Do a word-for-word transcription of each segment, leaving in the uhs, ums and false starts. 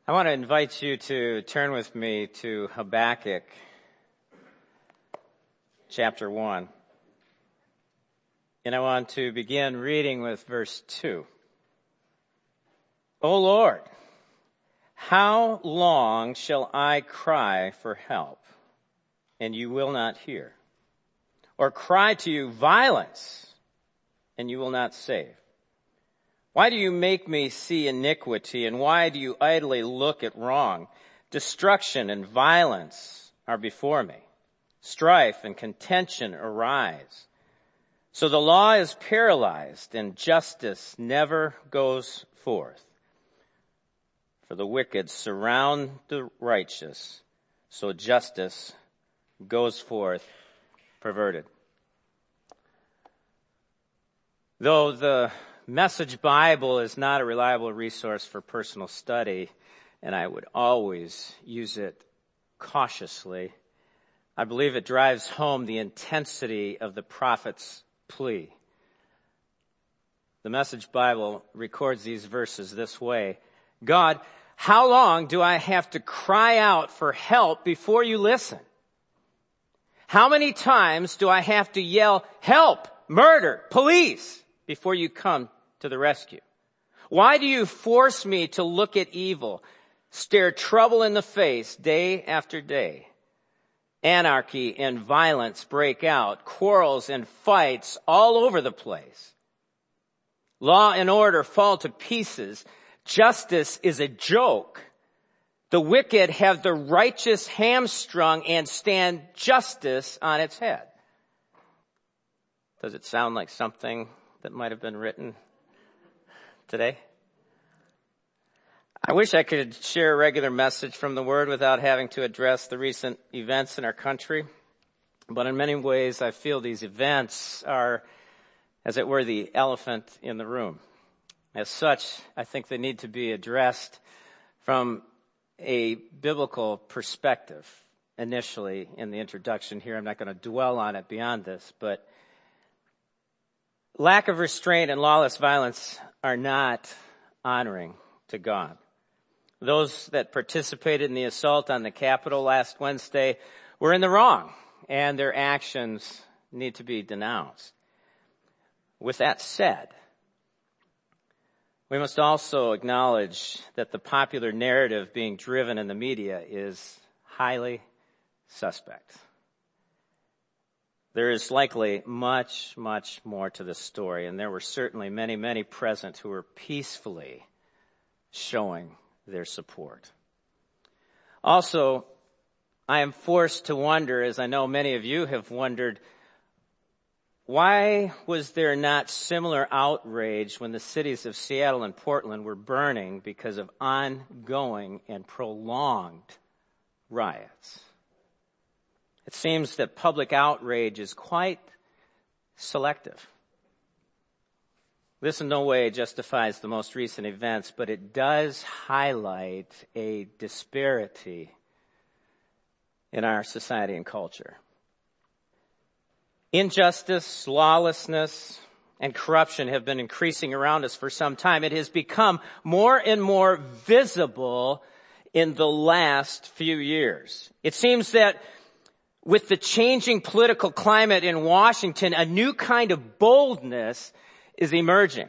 I want to invite you to turn with me to Habakkuk chapter one. And I want to begin reading with verse two. O Lord, how long shall I cry for help, and you will not hear? Or cry to you violence, and you will not save? Why do you make me see iniquity, and why do you idly look at wrong? Destruction and violence are before me. Strife and contention arise. So the law is paralyzed, and justice never goes forth. For the wicked surround the righteous, so justice goes forth perverted. Though the Message Bible is not a reliable resource for personal study, and I would always use it cautiously, I believe it drives home the intensity of the prophet's plea. The Message Bible records these verses this way: God, how long do I have to cry out for help before you listen? How many times do I have to yell, help, murder, police, before you come to the rescue? Why do you force me to look at evil, stare trouble in the face day after day? Anarchy and violence break out, quarrels and fights all over the place. Law and order fall to pieces. Justice is a joke. The wicked have the righteous hamstrung and stand justice on its head. Does it sound like something that might have been written today? I wish I could share a regular message from the Word without having to address the recent events in our country. But in many ways, I feel these events are, as it were, the elephant in the room. As such, I think they need to be addressed from a biblical perspective. Initially, in the introduction here, I'm not going to dwell on it beyond this, but lack of restraint and lawless violence are not honoring to God. Those that participated in the assault on the Capitol last Wednesday were in the wrong, and their actions need to be denounced. With that said, we must also acknowledge that the popular narrative being driven in the media is highly suspect. There is likely much, much more to this story, and there were certainly many, many present who were peacefully showing their support. Also, I am forced to wonder, as I know many of you have wondered, why was there not similar outrage when the cities of Seattle and Portland were burning because of ongoing and prolonged riots? It seems that public outrage is quite selective. This in no way justifies the most recent events, but it does highlight a disparity in our society and culture. Injustice, lawlessness, and corruption have been increasing around us for some time. It has become more and more visible in the last few years. It seems that with the changing political climate in Washington, a new kind of boldness is emerging.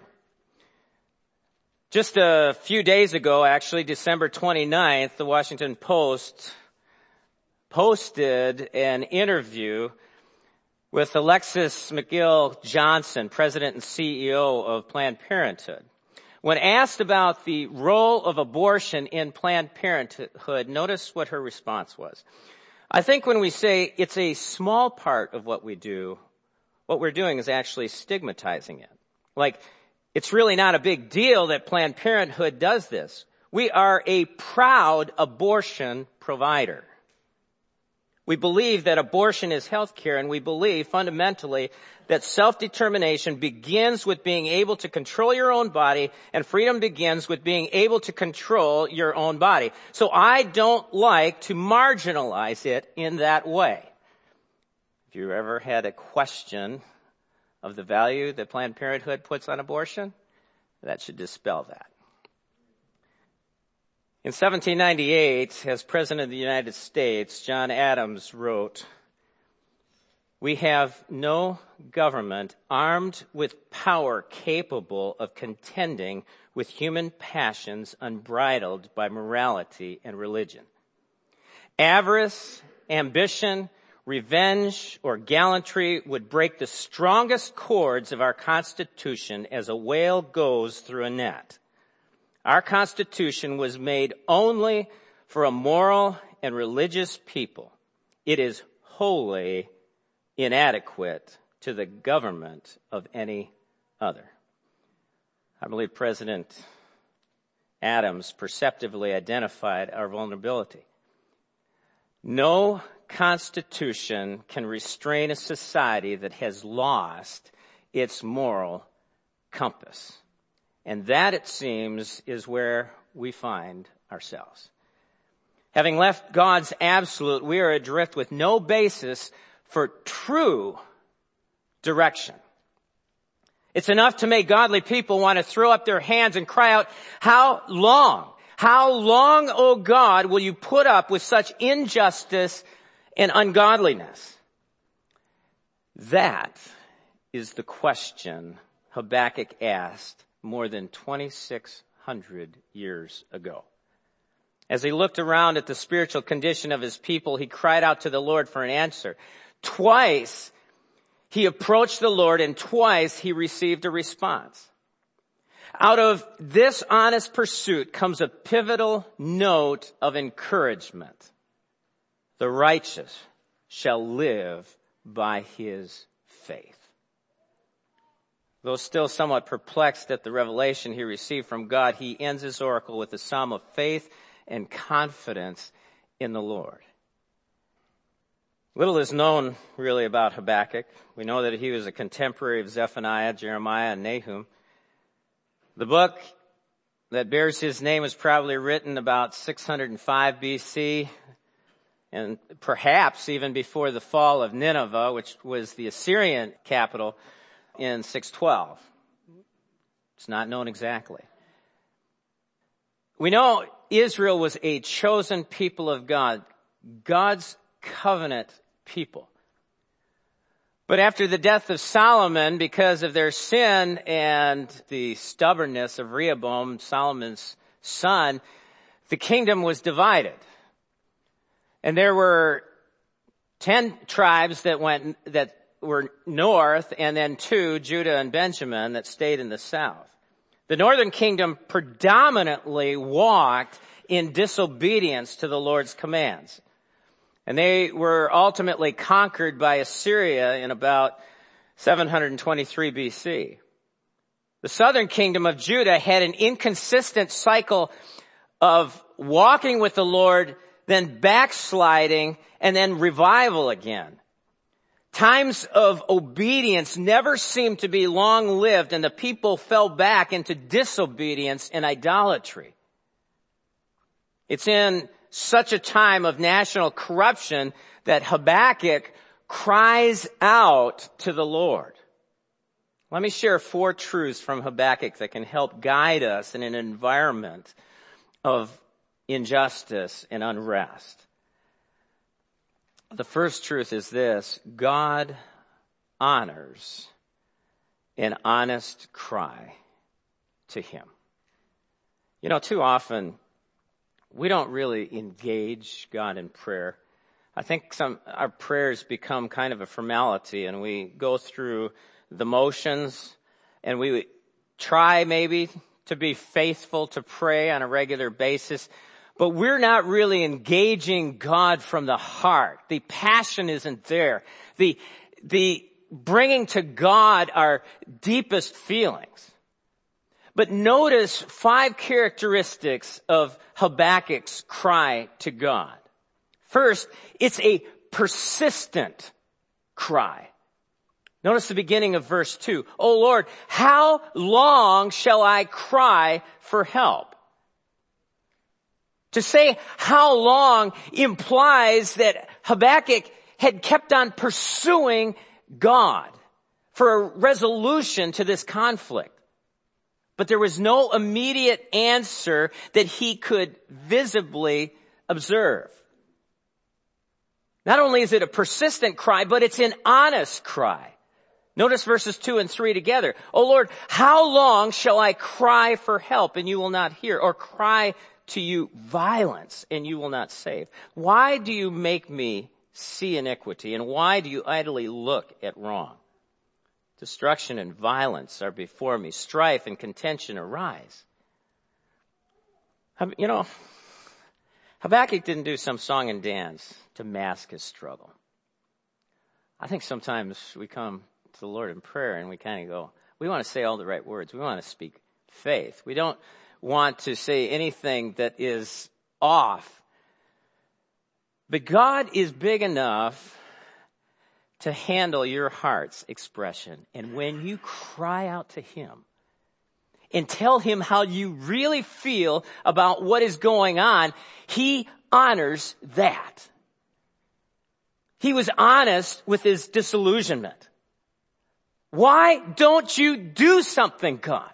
Just a few days ago, actually, December twenty-ninth, the Washington Post posted an interview with Alexis McGill Johnson, President and C E O of Planned Parenthood. When asked about the role of abortion in Planned Parenthood, notice what her response was. I think when we say it's a small part of what we do, what we're doing is actually stigmatizing it. Like, it's really not a big deal that Planned Parenthood does this. We are a proud abortion provider. We believe that abortion is health care, and we believe fundamentally that self-determination begins with being able to control your own body, and freedom begins with being able to control your own body. So I don't like to marginalize it in that way. If you ever had a question of the value that Planned Parenthood puts on abortion, that should dispel that. In seventeen ninety-eight, as President of the United States, John Adams wrote, "We have no government armed with power capable of contending with human passions unbridled by morality and religion. Avarice, ambition, revenge, or gallantry would break the strongest cords of our Constitution as a whale goes through a net. Our Constitution was made only for a moral and religious people. It is wholly inadequate to the government of any other." I believe President Adams perceptively identified our vulnerability. No constitution can restrain a society that has lost its moral compass. And that, it seems, is where we find ourselves. Having left God's absolute, we are adrift with no basis for true direction. It's enough to make godly people want to throw up their hands and cry out, "How long? How long, O God, will you put up with such injustice and ungodliness?" That is the question Habakkuk asked more than twenty-six hundred years ago. As he looked around at the spiritual condition of his people, he cried out to the Lord for an answer. Twice he approached the Lord, and twice he received a response. Out of this honest pursuit comes a pivotal note of encouragement. The righteous shall live by his faith. Though still somewhat perplexed at the revelation he received from God, he ends his oracle with a psalm of faith and confidence in the Lord. Little is known really about Habakkuk. We know that he was a contemporary of Zephaniah, Jeremiah, and Nahum. The book that bears his name was probably written about six hundred five B C, and perhaps even before the fall of Nineveh, which was the Assyrian capital, in six twelve. It's not known exactly. We know Israel was a chosen people of God, God's covenant people. But after the death of Solomon, because of their sin and the stubbornness of Rehoboam, Solomon's son, the kingdom was divided. And there were ten tribes that went, that were north, and then two, Judah and Benjamin, that stayed in the south. The northern kingdom predominantly walked in disobedience to the Lord's commands. And they were ultimately conquered by Assyria in about seven hundred twenty-three B C. The southern kingdom of Judah had an inconsistent cycle of walking with the Lord, then backsliding, and then revival again. Times of obedience never seemed to be long-lived, and the people fell back into disobedience and idolatry. It's in such a time of national corruption that Habakkuk cries out to the Lord. Let me share four truths from Habakkuk that can help guide us in an environment of injustice and unrest. The first truth is this: God honors an honest cry to him. You know, too often we don't really engage God in prayer. I think some our prayers become kind of a formality, and we go through the motions, and we try maybe to be faithful to pray on a regular basis, but we're not really engaging God from the heart. The passion isn't there. The, the bringing to God our deepest feelings. But notice five characteristics of Habakkuk's cry to God. First, it's a persistent cry. Notice the beginning of verse two. "O Lord, how long shall I cry for help?" To say how long implies that Habakkuk had kept on pursuing God for a resolution to this conflict. but there was no immediate answer that he could visibly observe. Not only is it a persistent cry, but it's an honest cry. Notice verses two and three together. "O Lord, how long shall I cry for help and you will not hear, or cry to you violence and you will not save? Why do you make me see iniquity, and why do you idly look at wrong? Destruction and violence are before me. Strife and contention arise." You know, Habakkuk didn't do some song and dance to mask his struggle. I think sometimes we come to the Lord in prayer and we kind of go, we want to say all the right words. We want to speak faith. We don't want to say anything that is off. But God is big enough to handle your heart's expression. And when you cry out to him and tell him how you really feel about what is going on, he honors that. He was honest with his disillusionment. Why don't you do something, God?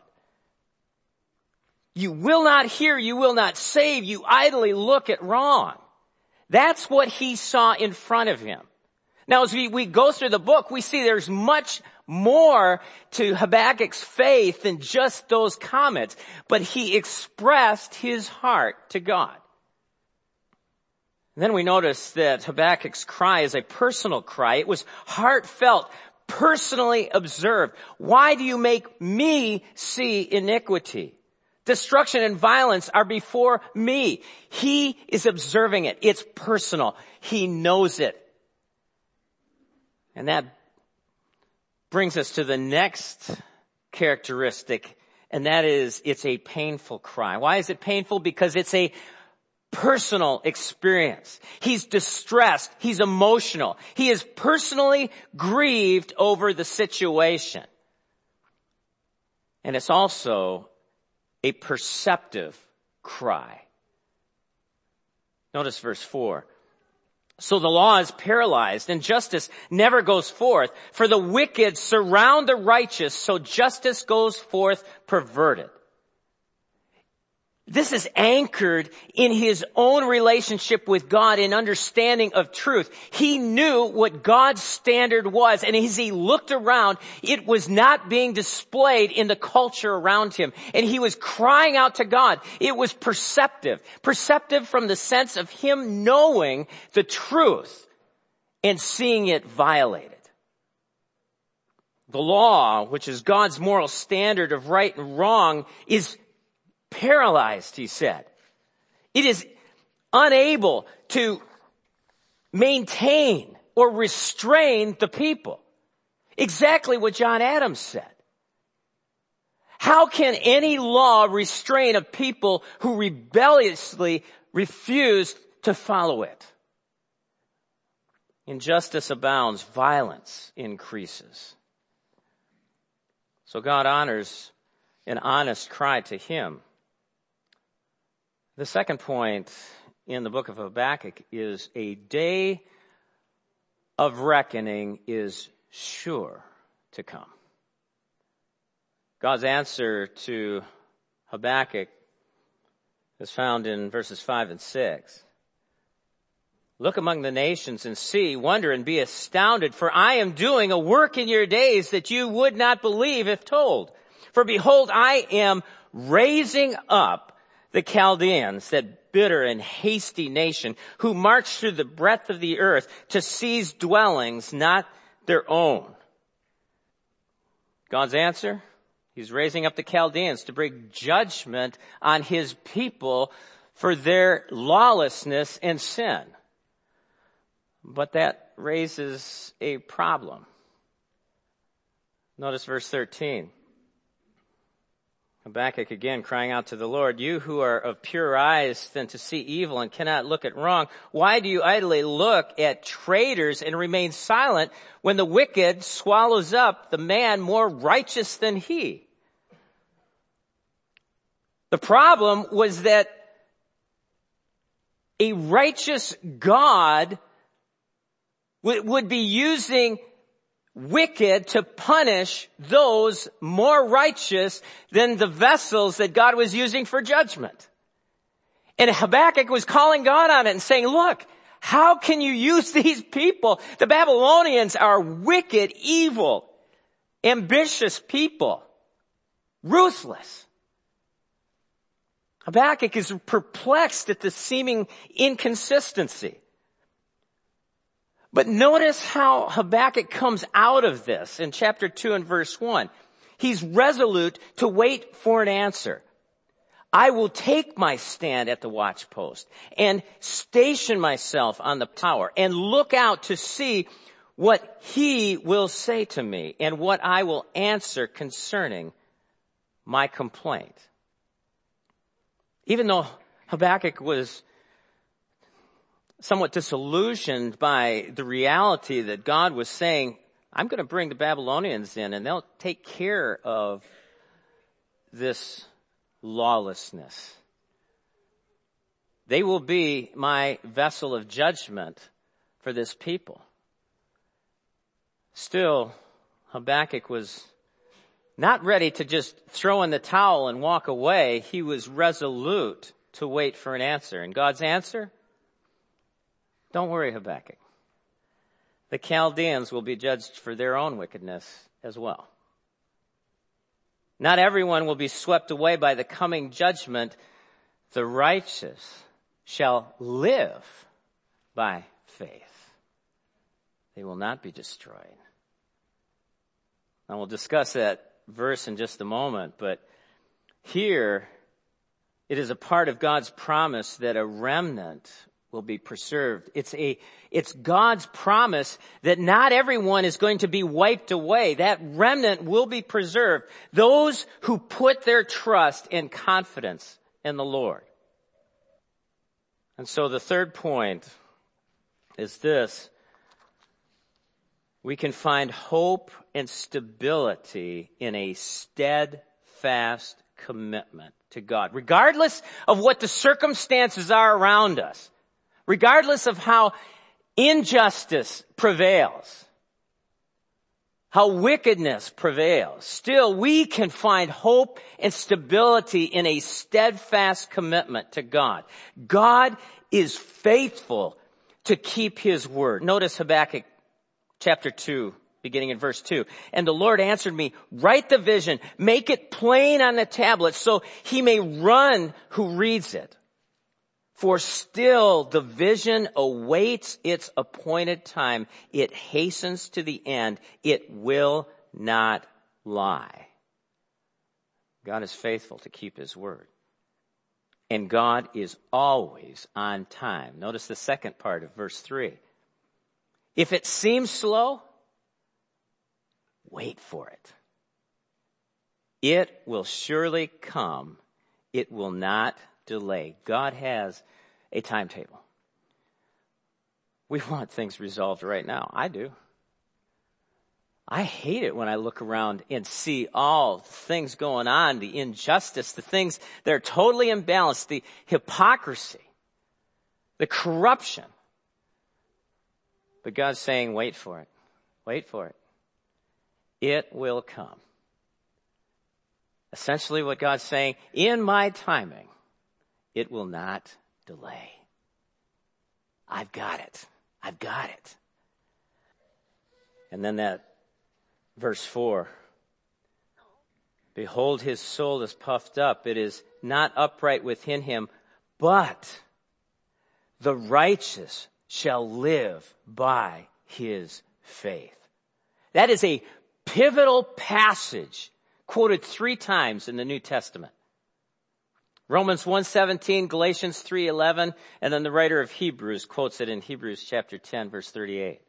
You will not hear, you will not save, you idly look at wrong. That's what he saw in front of him. Now, as we, we go through the book, we see there's much more to Habakkuk's faith than just those comments, but he expressed his heart to God. And then we notice that Habakkuk's cry is a personal cry. It was heartfelt, personally observed. Why do you make me see iniquity? Destruction and violence are before me. He is observing it. It's personal. He knows it. And that brings us to the next characteristic, and that is it's a painful cry. Why is it painful? Because it's a personal experience. He's distressed. He's emotional. He is personally grieved over the situation. And it's also a perceptive cry. Notice verse four. "So the law is paralyzed and justice never goes forth. For the wicked surround the righteous, so justice goes forth perverted." This is anchored in his own relationship with God and understanding of truth. He knew what God's standard was, and as he looked around, it was not being displayed in the culture around him. And he was crying out to God. It was perceptive. Perceptive from the sense of him knowing the truth and seeing it violated. The law, which is God's moral standard of right and wrong, is paralyzed, he said. It is unable to maintain or restrain the people. Exactly what John Adams said. How can any law restrain a people who rebelliously refuse to follow it? Injustice abounds, violence increases. So God honors an honest cry to him. The second point in the book of Habakkuk is a day of reckoning is sure to come. God's answer to Habakkuk is found in verses five and six. "Look among the nations and see, wonder and be astounded, for I am doing a work in your days that you would not believe if told. For behold, I am raising up the Chaldeans, that bitter and hasty nation, who march through the breadth of the earth to seize dwellings not their own." God's answer? He's raising up the Chaldeans to bring judgment on his people for their lawlessness and sin. But that raises a problem. Notice verse thirteen. Habakkuk again crying out to the Lord, "You who are of purer eyes than to see evil and cannot look at wrong, why do you idly look at traitors and remain silent when the wicked swallows up the man more righteous than he?" The problem was that a righteous God would be using wicked to punish those more righteous than the vessels that God was using for judgment. And Habakkuk was calling God on it and saying, look, how can you use these people? The Babylonians are wicked, evil, ambitious people, ruthless. Habakkuk is perplexed at the seeming inconsistency. But notice how Habakkuk comes out of this in chapter two and verse one. He's resolute to wait for an answer. I will take my stand at the watchpost and station myself on the tower and look out to see what he will say to me and what I will answer concerning my complaint. Even though Habakkuk was somewhat disillusioned by the reality that God was saying, I'm going to bring the Babylonians in and they'll take care of this lawlessness. They will be my vessel of judgment for this people. Still, Habakkuk was not ready to just throw in the towel and walk away. He was resolute to wait for an answer. And God's answer? Don't worry, Habakkuk. The Chaldeans will be judged for their own wickedness as well. Not everyone will be swept away by the coming judgment. The righteous shall live by faith. They will not be destroyed. And we'll discuss that verse in just a moment, but here it is a part of God's promise that a remnant will be preserved. It's a, it's God's promise that not everyone is going to be wiped away. That remnant will be preserved. Those who put their trust and confidence in the Lord. And so the third point is this. We can find hope and stability in a steadfast commitment to God, regardless of what the circumstances are around us, regardless of how injustice prevails, how wickedness prevails. Still, we can find hope and stability in a steadfast commitment to God. God is faithful to keep his word. Notice Habakkuk chapter two, beginning in verse two. And the Lord answered me, write the vision, make it plain on the tablet so he may run who reads it. For still the vision awaits its appointed time. It hastens to the end. It will not lie. God is faithful to keep his word. And God is always on time. Notice the second part of verse three. If it seems slow, wait for it. It will surely come. It will not delay. God has a timetable. We want things resolved right now. I do. I hate it when I look around and see all the things going on, the injustice, the things that are totally imbalanced, the hypocrisy, the corruption. But God's saying, wait for it. Wait for it. It will come. Essentially what God's saying, in my timing, it will not delay. I've got it. I've got it. And then that verse four. Behold, his soul is puffed up. It is not upright within him, but the righteous shall live by his faith. That is a pivotal passage quoted three times in the New Testament. Romans one seventeen, Galatians three eleven, and then the writer of Hebrews quotes it in Hebrews chapter ten, verse thirty-eight.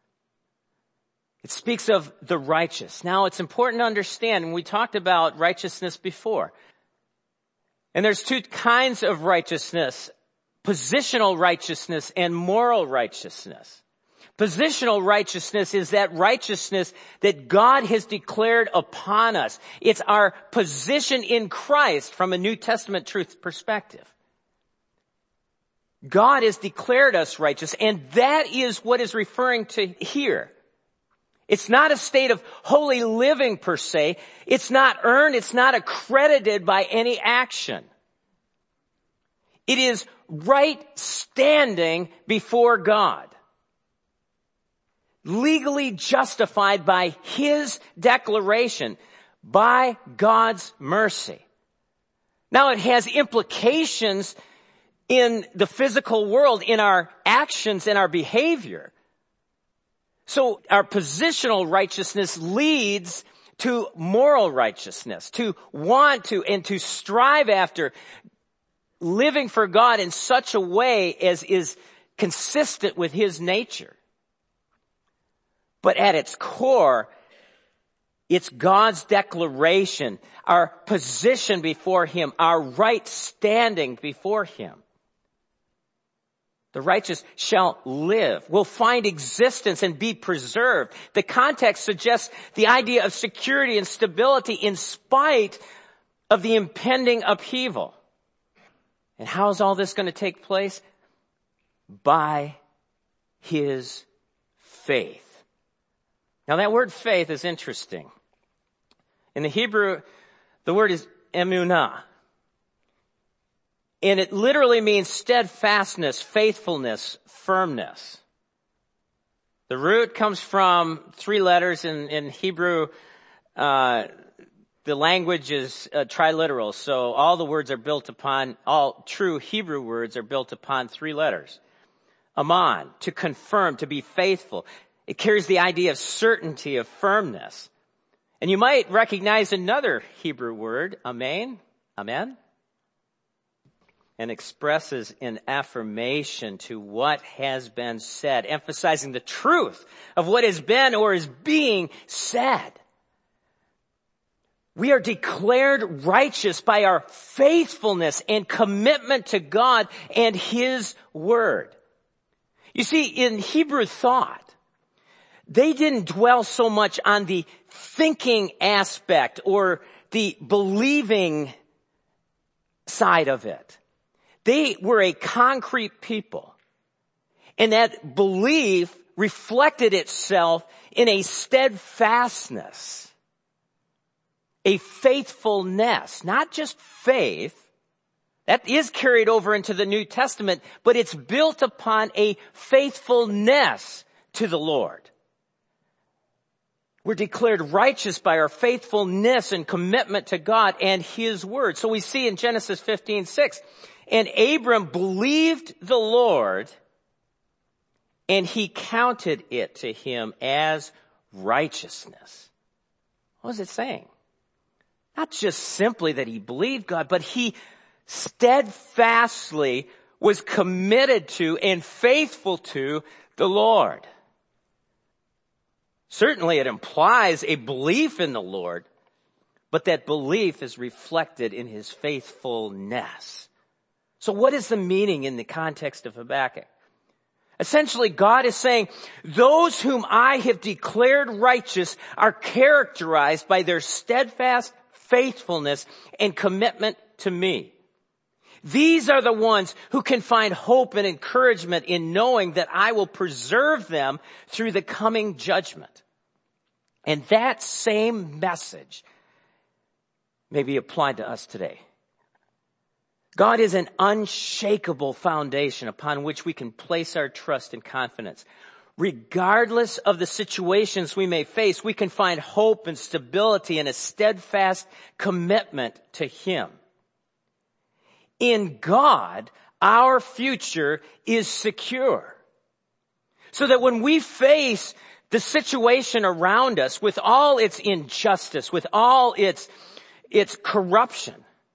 It speaks of the righteous. Now, it's important to understand, and we talked about righteousness before. And there's two kinds of righteousness: positional righteousness and moral righteousness. Positional righteousness is that righteousness that God has declared upon us. It's our position in Christ from a New Testament truth perspective. God has declared us righteous, and that is what is referring to here. It's not a state of holy living per se. It's not earned. It's not accredited by any action. It is right standing before God, legally justified by His declaration, by God's mercy. Now it has implications in the physical world, in our actions and our behavior. So our positional righteousness leads to moral righteousness, to want to and to strive after living for God in such a way as is consistent with His nature. But at its core, it's God's declaration, our position before Him, our right standing before Him. The righteous shall live, will find existence and be preserved. The context suggests the idea of security and stability in spite of the impending upheaval. And how is all this going to take place? By His faith. Now that word faith is interesting. In the Hebrew, the word is emunah. And it literally means steadfastness, faithfulness, firmness. The root comes from three letters in, in Hebrew. Uh, the language is uh, triliteral, so all the words are built upon, all true Hebrew words are built upon three letters. Aman, to confirm, to be faithful. It carries the idea of certainty, of firmness. And you might recognize another Hebrew word, amen, amen, and expresses an affirmation to what has been said, emphasizing the truth of what has been or is being said. We are declared righteous by our faithfulness and commitment to God and His Word. You see, in Hebrew thought, they didn't dwell so much on the thinking aspect or the believing side of it. They were a concrete people. And that belief reflected itself in a steadfastness, a faithfulness, not just faith. That is carried over into the New Testament, but it's built upon a faithfulness to the Lord. We're declared righteous by our faithfulness and commitment to God and His Word. So we see in Genesis fifteen six, and Abram believed the Lord, and He counted it to him as righteousness. What is it saying? Not just simply that he believed God, but he steadfastly was committed to and faithful to the Lord. Certainly it implies a belief in the Lord, but that belief is reflected in his faithfulness. So what is the meaning in the context of Habakkuk? Essentially, God is saying, those whom I have declared righteous are characterized by their steadfast faithfulness and commitment to me. These are the ones who can find hope and encouragement in knowing that I will preserve them through the coming judgment. And that same message may be applied to us today. God is an unshakable foundation upon which we can place our trust and confidence. Regardless of the situations we may face, we can find hope and stability and a steadfast commitment to Him. In God, our future is secure. So that when we face the situation around us with all its injustice, with all its, its corruption,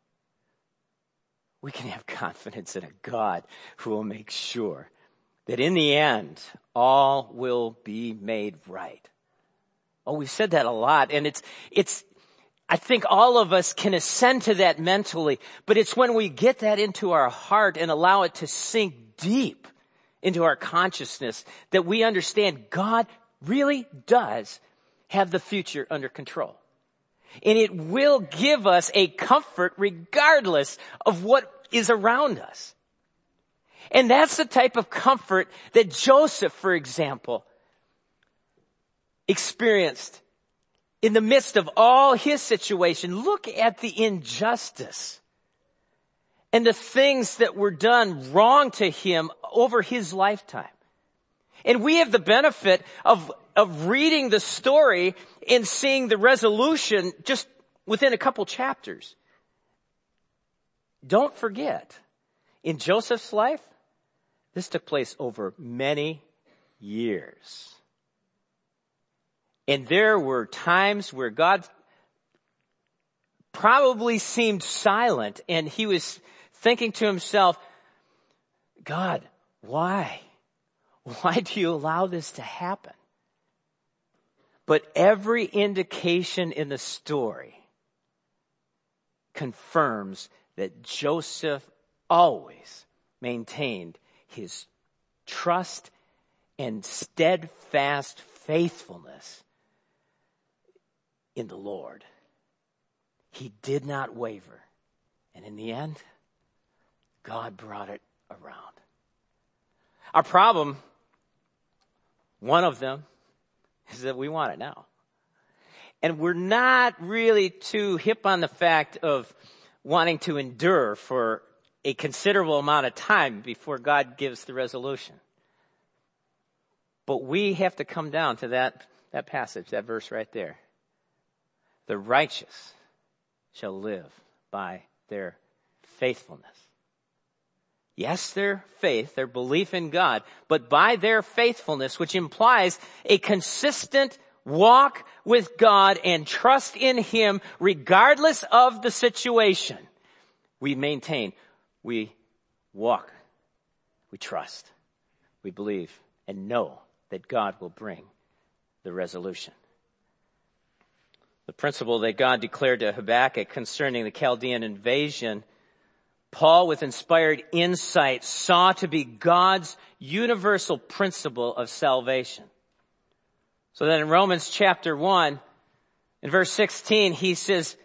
we can have confidence in a God who will make sure that in the end, all will be made right. Oh, we've said that a lot, and it's, it's, I think all of us can ascend to that mentally, but it's when we get that into our heart and allow it to sink deep into our consciousness that we understand God really does have the future under control. And it will give us a comfort regardless of what is around us. And that's the type of comfort that Joseph, for example, experienced in the midst of all his situation. Look at the injustice and the things that were done wrong to him over his lifetime. And we have the benefit of, of reading the story and seeing the resolution just within a couple chapters. Don't forget, in Joseph's life, this took place over many years. And there were times where God probably seemed silent, and he was thinking to himself, God, why? Why do you allow this to happen? But every indication in the story confirms that Joseph always maintained his trust and steadfast faithfulness in the Lord. He did not waver. And in the end, God brought it around. Our problem, one of them, is that we want it now. And we're not really too hip on the fact of wanting to endure for a considerable amount of time before God gives the resolution. But we have to come down to that, that passage, that verse right there. The righteous shall live by their faithfulness. Yes, their faith, their belief in God, but by their faithfulness, which implies a consistent walk with God and trust in Him regardless of the situation. We maintain, we walk, we trust, we believe, and know that God will bring the resolution. The principle that God declared to Habakkuk concerning the Chaldean invasion, Paul, with inspired insight, saw to be God's universal principle of salvation. So then in Romans chapter one, in verse sixteen, he says,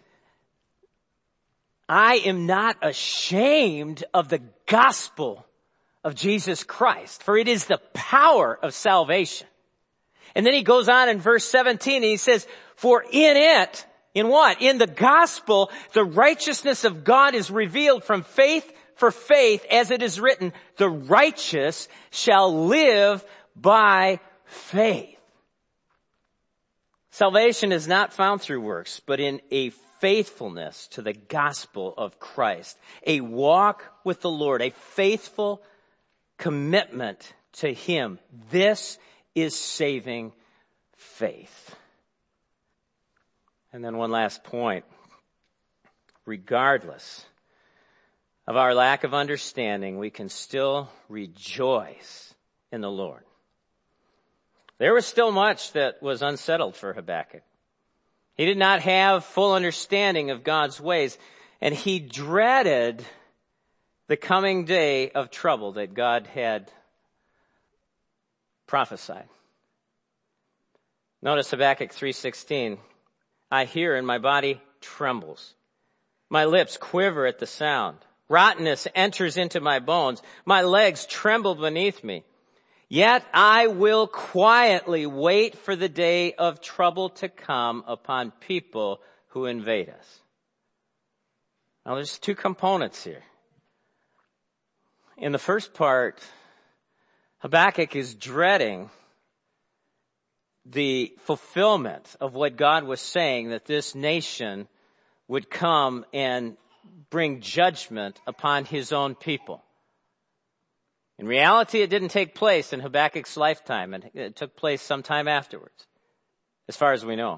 I am not ashamed of the gospel of Jesus Christ, for it is the power of salvation. And then he goes on in verse seventeen and he says, for in it, in what? In the gospel, the righteousness of God is revealed from faith for faith, as it is written, the righteous shall live by faith. Salvation is not found through works, but in a faithfulness to the gospel of Christ. A walk with the Lord, a faithful commitment to Him. This is saving faith. And then one last point. Regardless of our lack of understanding, we can still rejoice in the Lord. There was still much that was unsettled for Habakkuk. He did not have full understanding of God's ways, and he dreaded the coming day of trouble that God had prophesied. Notice Habakkuk three sixteen. I hear and my body trembles. My lips quiver at the sound. Rottenness enters into my bones. My legs tremble beneath me. Yet I will quietly wait for the day of trouble to come upon people who invade us. Now there's two components here. In the first part, Habakkuk is dreading the fulfillment of what God was saying, that this nation would come and bring judgment upon His own people. In reality, it didn't take place in Habakkuk's lifetime, and it took place sometime afterwards, as far as we know.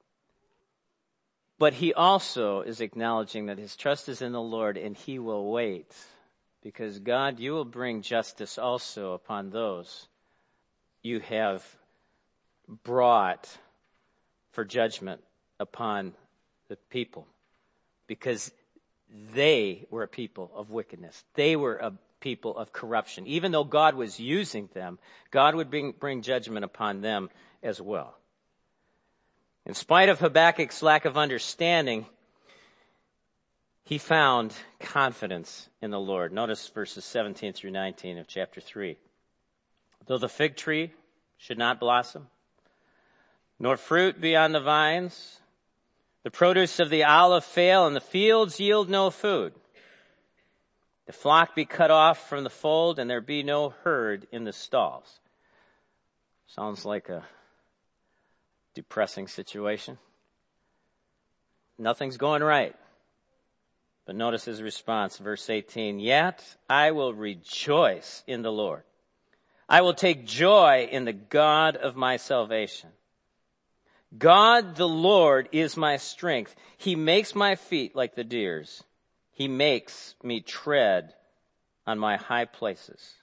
But he also is acknowledging that his trust is in the Lord, and he will wait, because God, you will bring justice also upon those you have brought for judgment upon the people, because they were a people of wickedness. They were a people of corruption. Even though God was using them, God would bring, bring judgment upon them as well. In spite of Habakkuk's lack of understanding, he found confidence in the Lord. Notice verses seventeen through nineteen of chapter three. Though the fig tree should not blossom, nor fruit be on the vines. The produce of the olive fail, and the fields yield no food. The flock be cut off from the fold, and there be no herd in the stalls. Sounds like a depressing situation. Nothing's going right. But notice his response, verse eighteen. Yet I will rejoice in the Lord. I will take joy in the God of my salvation. God the Lord is my strength. He makes my feet like the deer's. He makes me tread on my high places.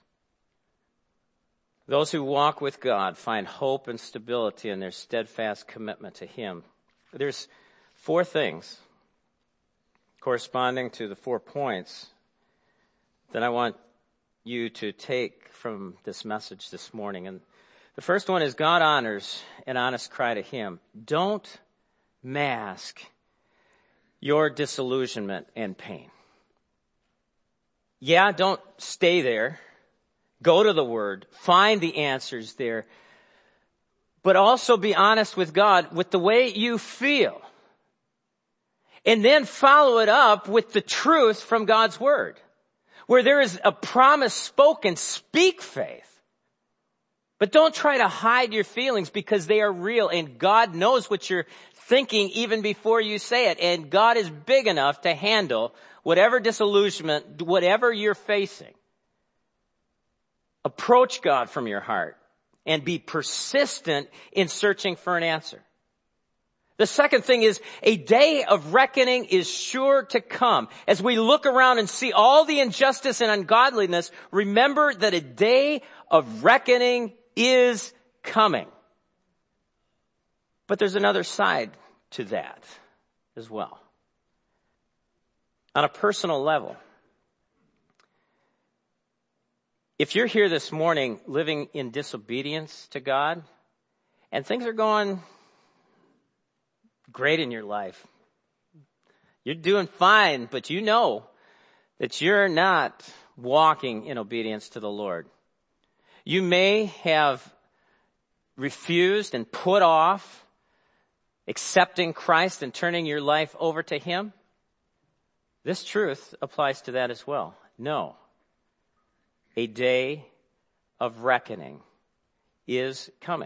Those who walk with God find hope and stability in their steadfast commitment to Him. There's four things corresponding to the four points that I want you to take from this message this morning. And the first one is God honors an honest cry to Him. Don't mask your disillusionment and pain. Yeah, don't stay there. Go to the Word. Find the answers there. But also be honest with God with the way you feel. And then follow it up with the truth from God's Word. Where there is a promise spoken, speak faith. But don't try to hide your feelings because they are real and God knows what you're thinking even before you say it. And God is big enough to handle whatever disillusionment, whatever you're facing. Approach God from your heart and be persistent in searching for an answer. The second thing is a day of reckoning is sure to come. As we look around and see all the injustice and ungodliness, remember that a day of reckoning is coming. But there's another side to that as well. On a personal level, if you're here this morning living in disobedience to God and things are going great in your life, you're doing fine, but you know that you're not walking in obedience to the Lord. You may have refused and put off accepting Christ and turning your life over to Him. This truth applies to that as well. No. A day of reckoning is coming.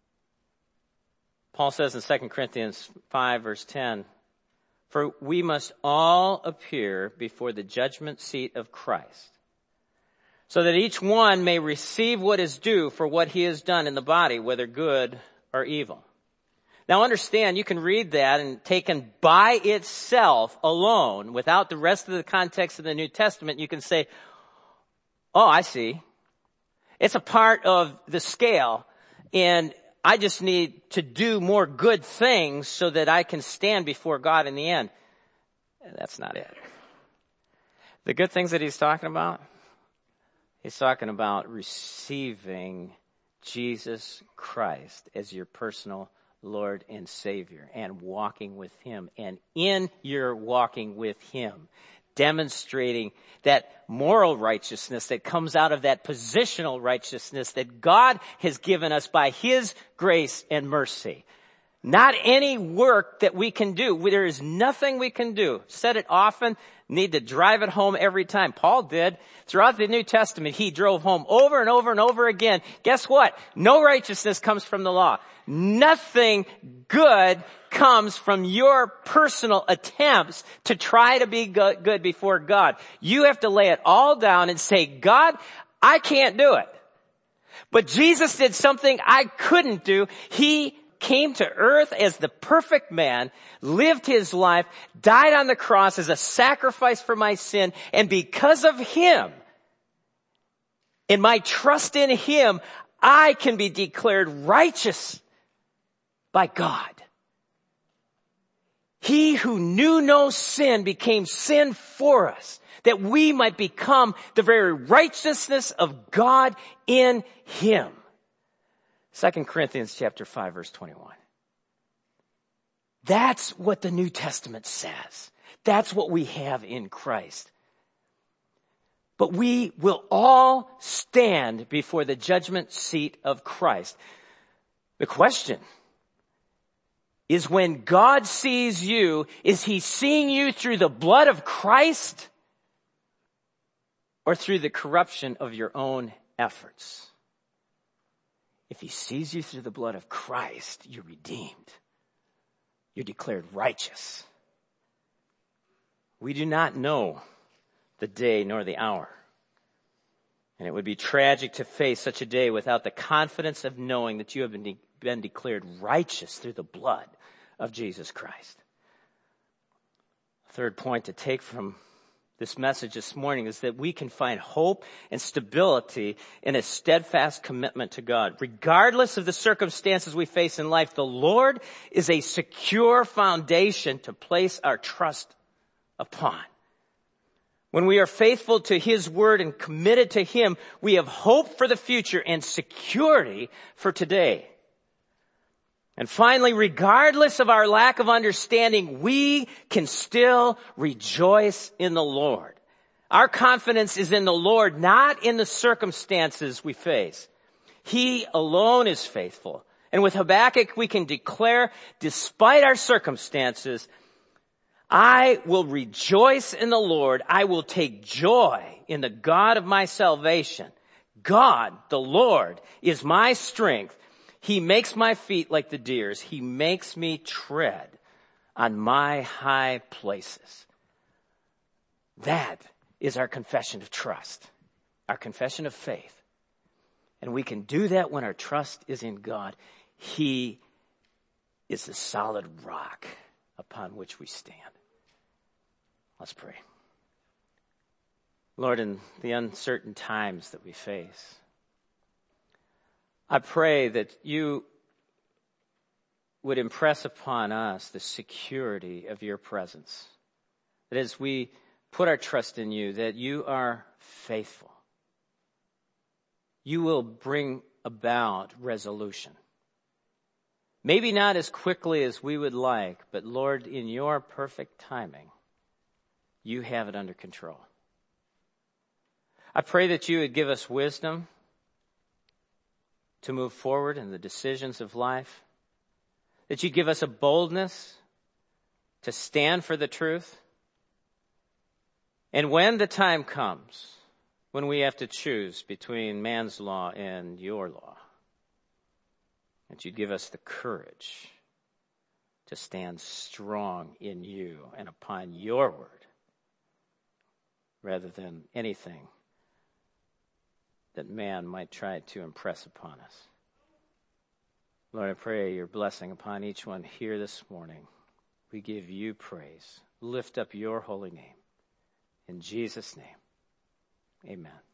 Paul says in Second Corinthians five, verse ten, for we must all appear before the judgment seat of Christ, so that each one may receive what is due for what he has done in the body, whether good or evil. Now understand, you can read that and taken by itself alone, without the rest of the context of the New Testament, you can say, oh, I see. It's a part of the scale, and I just need to do more good things so that I can stand before God in the end. That's not it. The good things that he's talking about, he's talking about receiving Jesus Christ as your personal Lord and Savior and walking with Him. And in your walking with Him, demonstrating that moral righteousness that comes out of that positional righteousness that God has given us by His grace and mercy. Not any work that we can do. There is nothing we can do. Said it often, need to drive it home every time. Paul did. Throughout the New Testament, he drove home over and over and over again. Guess what? No righteousness comes from the law. Nothing good comes from your personal attempts to try to be good before God. You have to lay it all down and say, God, I can't do it. But Jesus did something I couldn't do. He came to earth as the perfect man, lived his life, died on the cross as a sacrifice for my sin, and because of Him, in my trust in Him, I can be declared righteous by God. He who knew no sin became sin for us, that we might become the very righteousness of God in Him. Second Corinthians chapter five, verse twenty-one. That's what the New Testament says. That's what we have in Christ. But we will all stand before the judgment seat of Christ. The question is when God sees you, is he seeing you through the blood of Christ or through the corruption of your own efforts? If he sees you through the blood of Christ, you're redeemed. You're declared righteous. We do not know the day nor the hour. And it would be tragic to face such a day without the confidence of knowing that you have been, de- been declared righteous through the blood of Jesus Christ. Third point to take from this message this morning is that we can find hope and stability in a steadfast commitment to God. Regardless of the circumstances we face in life, the Lord is a secure foundation to place our trust upon. When we are faithful to his word and committed to him, we have hope for the future and security for today. And finally, regardless of our lack of understanding, we can still rejoice in the Lord. Our confidence is in the Lord, not in the circumstances we face. He alone is faithful. And with Habakkuk, we can declare, despite our circumstances, I will rejoice in the Lord. I will take joy in the God of my salvation. God, the Lord, is my strength. He makes my feet like the deer's. He makes me tread on my high places. That is our confession of trust, our confession of faith. And we can do that when our trust is in God. He is the solid rock upon which we stand. Let's pray. Lord, in the uncertain times that we face, I pray that you would impress upon us the security of your presence. That as we put our trust in you, that you are faithful. You will bring about resolution. Maybe not as quickly as we would like, but Lord, in your perfect timing, you have it under control. I pray that you would give us wisdom to move forward in the decisions of life, that you give us a boldness to stand for the truth. And when the time comes, when we have to choose between man's law and your law, that you give us the courage to stand strong in you and upon your word, rather than anything that man might try to impress upon us. Lord, I pray your blessing upon each one here this morning. We give you praise. Lift up your holy name. In Jesus' name, amen.